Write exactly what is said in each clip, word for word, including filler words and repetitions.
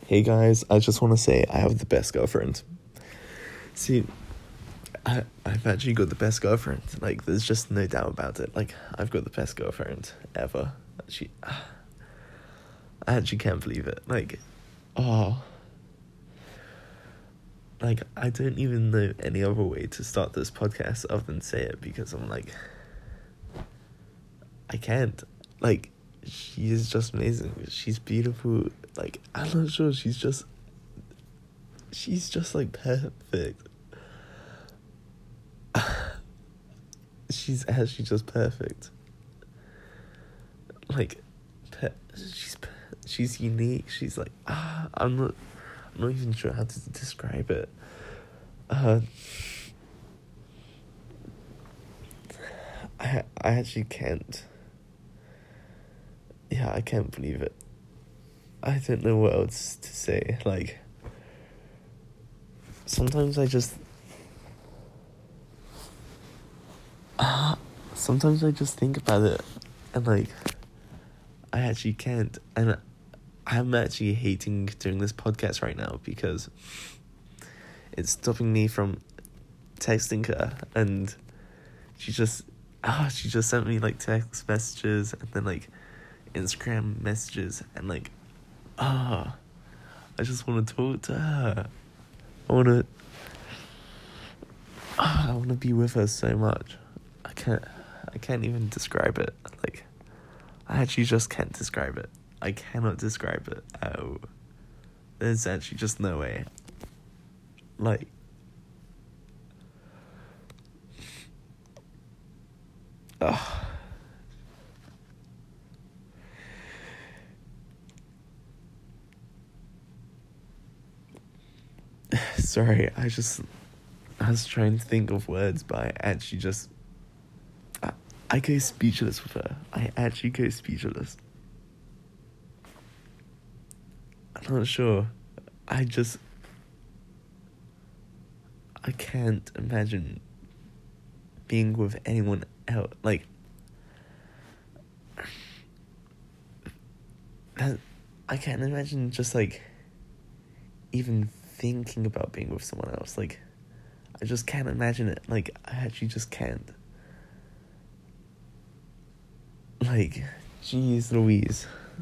Hey guys, I just want to say I have the best girlfriend. See, I, I've actually got the best girlfriend. Like, there's just no doubt about it. Like, I've got the best girlfriend ever. She, I actually can't believe it. Like, oh. Like, I don't even know any other way to start this podcast other than say it, because I'm like, I can't. Like, she is just amazing. She's beautiful. Like, I'm not sure. She's just, she's just like perfect. She's actually just perfect. Like, per- she's she's unique. She's like, ah, I'm not, I'm not even sure how to describe it. Uh, I I actually can't. Yeah, I can't believe it. I don't know what else to say. Like, sometimes I just, ah, uh, sometimes I just think about it, and like, I actually can't, and I'm actually hating doing this podcast right now because it's stopping me from texting her, and she just, ah, she just sent me like text messages and then like Instagram messages, and like, ah, I just want to talk to her. I want to, ah, I want to be with her so much. I can't, I can't even describe it. Like, I actually just can't describe it. I cannot describe it. Oh, there's actually just no way. Like, ugh. Sorry, I just, I was trying to think of words, but I actually just, I, I go speechless with her. I actually go speechless. I'm not sure. I just, I can't imagine being with anyone else. Like, I can't imagine just like even thinking about being with someone else. Like, I just can't imagine it. Like, I actually just can't. Like, jeez Louise.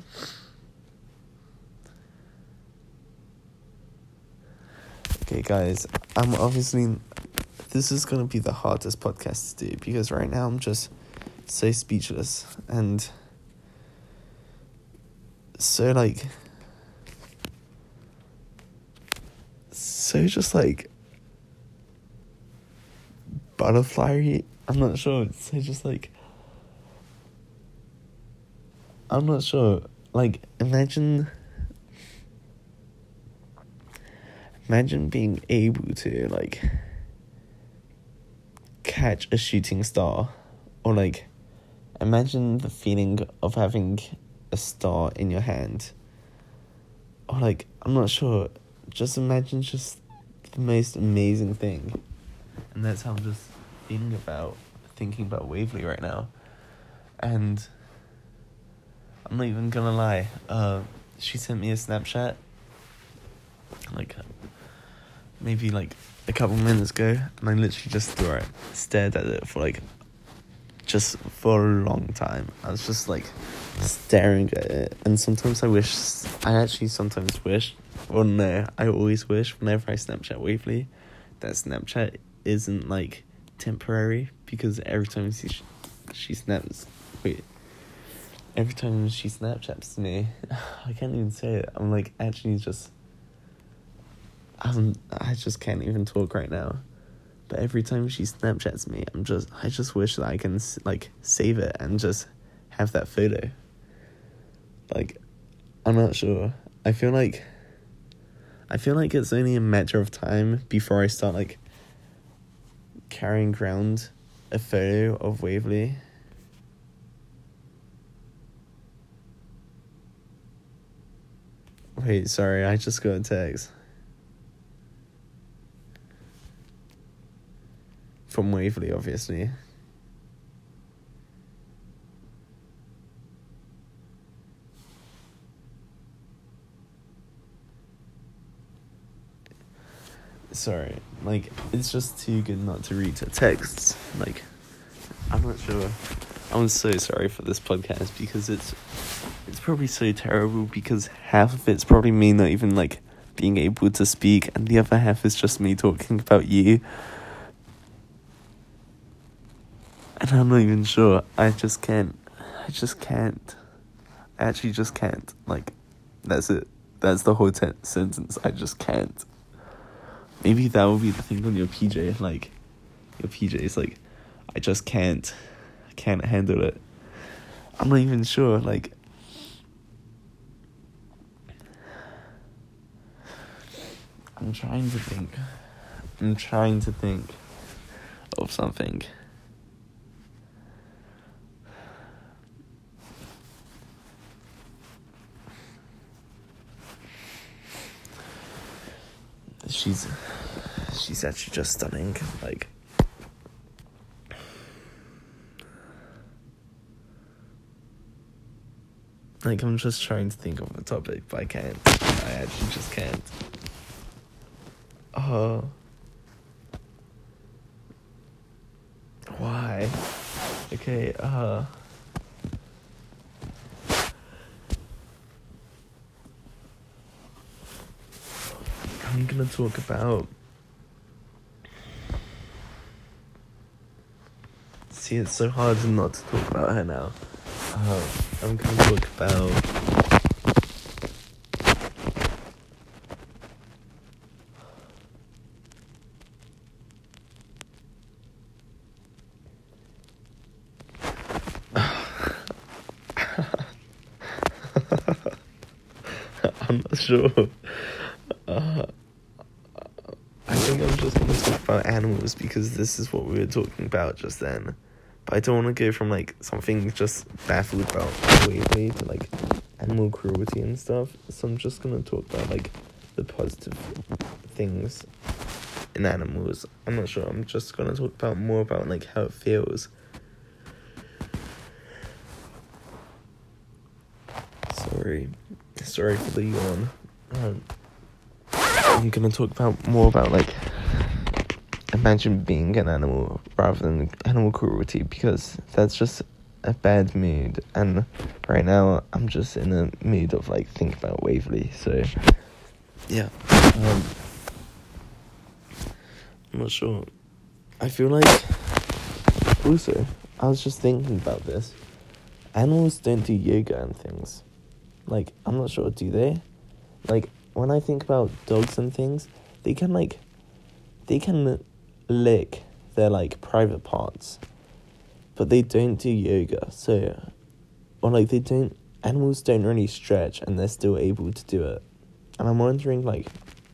Okay, guys, I'm obviously, this is gonna be the hardest podcast to do, because right now I'm just so speechless and so like, so just like butterfly. I'm not sure. It's so just like, I'm not sure. Like, imagine, imagine being able to like catch a shooting star, or like, imagine the feeling of having a star in your hand, or like, I'm not sure. Just imagine just the most amazing thing, and that's how I'm just feeling about thinking about Waverly right now. And I'm not even gonna lie. Uh, she sent me a Snapchat, like maybe like a couple minutes ago, and I literally just saw it, stared at it for like, just for a long time. I was just like staring at it, and sometimes I wish, I actually sometimes wish, or no, I always wish whenever I Snapchat Waverly, that Snapchat isn't like temporary, because every time she, she snaps, wait, every time she Snapchats me, I can't even say it, I'm like actually just, I'm, I just can't even talk right now. But every time she Snapchats me, I'm just, I just wish that I can like save it and just have that photo. Like, I'm not sure. I feel like, I feel like it's only a matter of time before I start like carrying around a photo of Waverly. Wait, sorry, I just got a text from Waverly, obviously. sorry, like, it's just too good not to read her texts. Like, I'm not sure. I'm so sorry for this podcast because it's it's probably so terrible because half of it's probably me not even, like, being able to speak, and the other half is just me talking about you. And I'm not even sure. I just can't. I just can't. I actually just can't. Like, that's it. That's the whole te- sentence. I just can't. Maybe that will be the thing on your P J. Like, your P J is like, I just can't. I can't handle it. I'm not even sure. Like, I'm trying to think. I'm trying to think of something. She's, she's actually just stunning. Like, like I'm just trying to think of a topic, but I can't. I actually just can't. Uh, why? Okay, uh... I'm gonna talk about... See, it's so hard not to talk about her now. Uh, I'm gonna talk about... I'm not sure. Uh, I think I'm just going to talk about animals because this is what we were talking about just then. But I don't want to go from, like, something just baffled about Waverly to, like, animal cruelty and stuff. So I'm just going to talk about, like, the positive things in animals. I'm not sure. I'm just going to talk about more about, like, how it feels. Sorry. Sorry for the yawn. Um, I'm gonna talk about more about, like, imagine being an animal rather than animal cruelty, because that's just a bad mood, and right now I'm just in a mood of, like, think about Waverly, so yeah. um, I'm not sure. I feel like, also, I was just thinking about this, animals don't do yoga and things. Like, I'm not sure, do they? Like, when I think about dogs and things, they can, like, they can lick their, like, private parts, but they don't do yoga, so, or, like, they don't, animals don't really stretch, and they're still able to do it, and I'm wondering, like,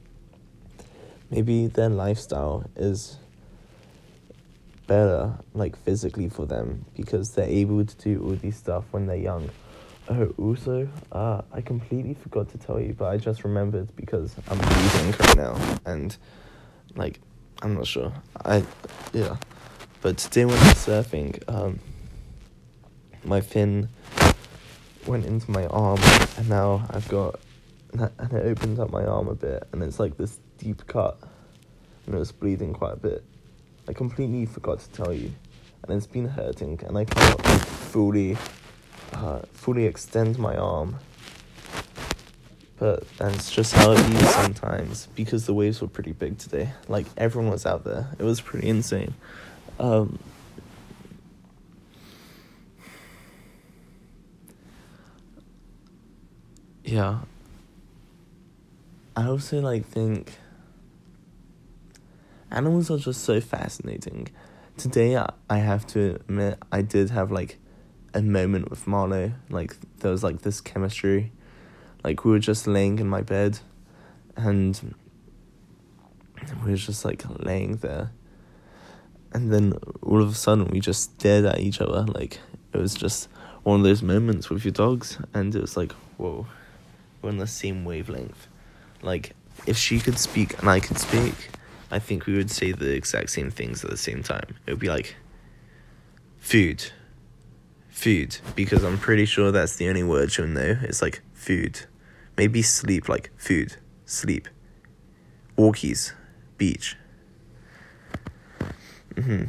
maybe their lifestyle is better, like, physically for them, because they're able to do all these stuff when they're young. Oh, also, uh, I completely forgot to tell you, but I just remembered because I'm breathing right now, and, like, I'm not sure. I, yeah. But today when I was surfing, um, my fin went into my arm, and now I've got, and it opened up my arm a bit, and it's like this deep cut, and it was bleeding quite a bit. I completely forgot to tell you, and it's been hurting, and I can't, like, fully... Uh, fully extend my arm, but that's just how it is sometimes, because the waves were pretty big today. Like, everyone was out there. It was pretty insane. Um, yeah. I also, like, think animals are just so fascinating. Today, I, I have to admit, I did have, like, a moment with Marlo. Like, there was, like, this chemistry. Like, we were just laying in my bed, and we were just, like, laying there, and then all of a sudden we just stared at each other. Like, it was just one of those moments with your dogs, and it was like, whoa, we're on the same wavelength. Like, if she could speak and I could speak, I think we would say the exact same things at the same time. It would be like, food Food, because I'm pretty sure that's the only word she'll know. It's like, food. Maybe sleep, like, food, sleep. Walkies, beach. Mm-hmm.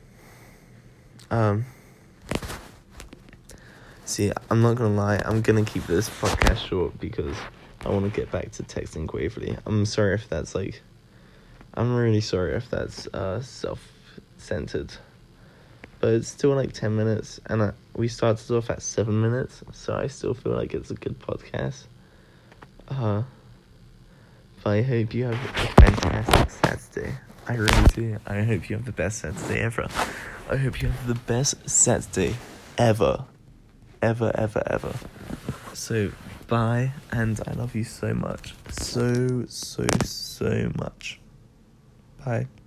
Um, see, I'm not gonna lie, I'm gonna keep this podcast short because I want to get back to texting Gravely. I'm sorry if that's, like, I'm really sorry if that's, uh, self-centered. But it's still, like, ten minutes, and I, we started off at seven minutes, so I still feel like it's a good podcast. Uh, but I hope you have a fantastic Saturday. I really do. I hope you have the best Saturday ever. I hope you have the best Saturday ever. Ever, ever, ever. So, bye, and I love you so much. So, so, so much. Bye.